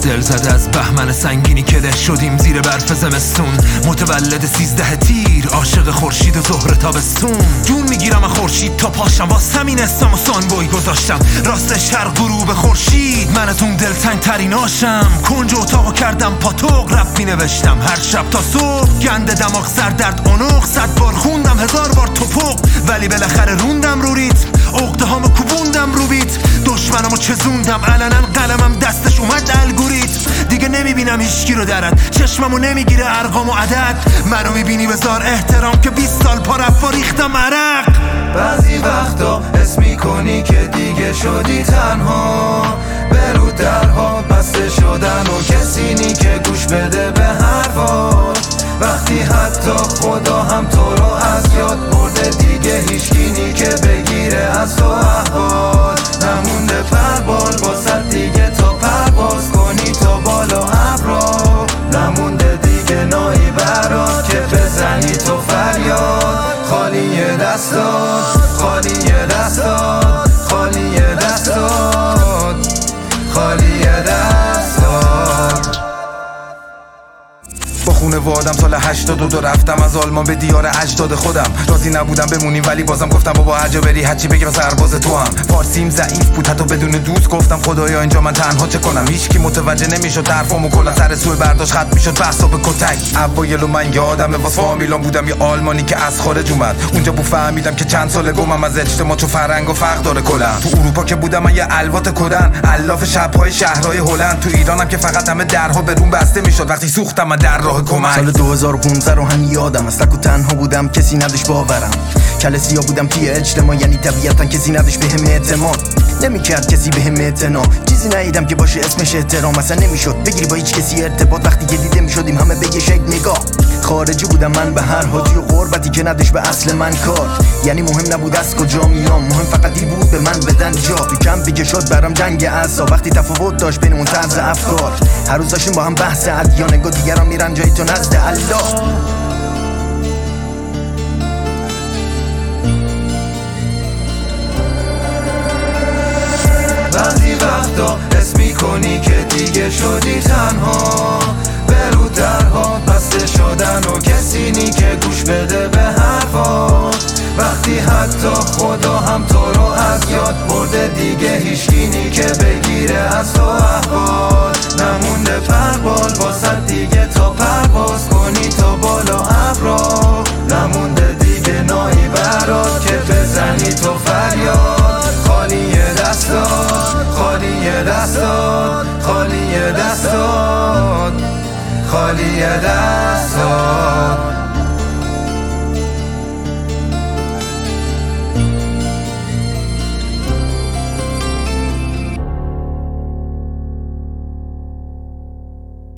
دل زده از بهمن سنگینی که ده شدیم زیر برف زمستون. متولد 13 تیر، عاشق خورشید و ظهر تابستون. جون میگیرم از خورشید تا پاشم، واسه همین اسمم و سانبوی گذاشتم. راست شرق غروب خورشید، من از اون دلتنگ تریناشم. کنج اتاقو کردم پاتوق، رپ می نوشتم هر شب تا صبح. گنده دماغ سر درد اونق، 100 بار خوندم 1000 بار توپق. ولی بالاخره روندم رو ریتم، عقده هامو کوبوندم رو بیت. دشمنمو چزوندم علنا، قلمم دستش اومد الگوریتم. دیگه نمیبینم هیچکی رو درد، چشممو نمیگیره ارقام و عدد. منو میبینی بذار احترام که 20 سال پا رفت و ریختم عرق. بعضی وقتا حس میکنی که دیگه شدی تنها، برو درها بسته شدن و کسی نی که گوش بده به حرفات. وقتی حتی خدا هم تو رو از یاد برده، دیگه هیچکی نی که بگیره از تو احوال. نمونده پربال واسه دیگه تا پرواز کنی تا بالا ابرا. نمونده دیگه نایی برات که بزنی تو فریاد. خالی دستات، خالی دستات، خالی دستات، خالی دستات. با خونه وادم سال 82 رفتم از آلمان به دیار اجداد خودم. راضی نبودم بمونیم ولی بازم گفتم بابا هرجا بری هرچی بگی و سرباز تو هم. فارسیم ضعیف بود حتی بدون دوست، گفتم خدایا اینجا من تنها چه کنم. هیچکی متوجه نمیشد حرفامو، کلا سر سوی برداشت خط میشد بحثا به کتک. اوایلو من یادمه واس فامیلام بودم یه آلمانی که از خارج اومد. اونجا بود فهمیدم که چند سال گمم از اجتماع، چون فرهنگ و فرق داره کلا. تو اروپا که بودم من یه الوات کدن، الاف شب‌های شهرهای هلند. تو ایرانم که فقط همه درها به روم بسته میشد وقتی سوختم من در راه کمک. سال 2015 رو هم یادم است، تک و تنها بودم کسی نداشت باورم. کل سیاه بودم توی اجتماع، یعنی طبیعتا کسی نداشت بهم اعتماد. نمیکرد کسی بهم اعتنا، چیزی ندیدم که باشه اسمش احترام. اصلا نمیشد بگیری با هیچ کسی ارتباط، وقتی که دیده میشدیم همه به یه شکل نگاه. خارجی بودم من به هر حال، توی غربتی که نداشت به اصل من کار. یعنی مهم نبود از کجا میام، مهم فقط این بود به من بدن جا. تو کمپی که شد برام جنگ اعصاب، وقتی تفاوت داشت بین اون طرز افکار. هر روز داشتیم با هم بحث ادیان، نگاه دیگران میرن جای تو نزد الله. بعضی وقتا حس میکنی که دیگه شدی تنها، برو درها بسته شدن و کسی نی که گوش بده به حرفات. وقتی حتی خدا هم تو رو از یاد برده، دیگه هیچکی نی که بگیره از تو احوال. نمونده پربال واسه دیگه تا پرواز کنی تا بالا ابرا. نمونده دیگه نایی برات که بزنی تو فریاد. خالی دستات، خالی دستات، خالی دستات، خالی دستات.